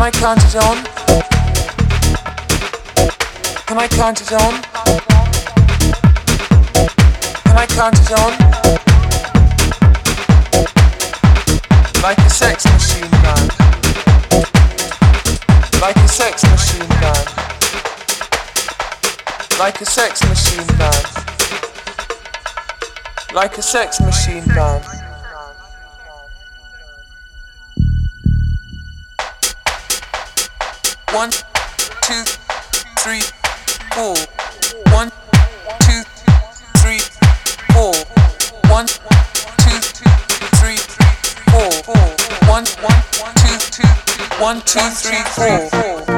I count it on? Can I count it on? Can I count it on? Like a sex machine man. Like a sex machine man. Like a sex machine man. Like a sex machine man. One, two, three, four. 1, 2, 3, 4. 1, 2, 3, 4. 1, 2, 1, 2, 3, 4.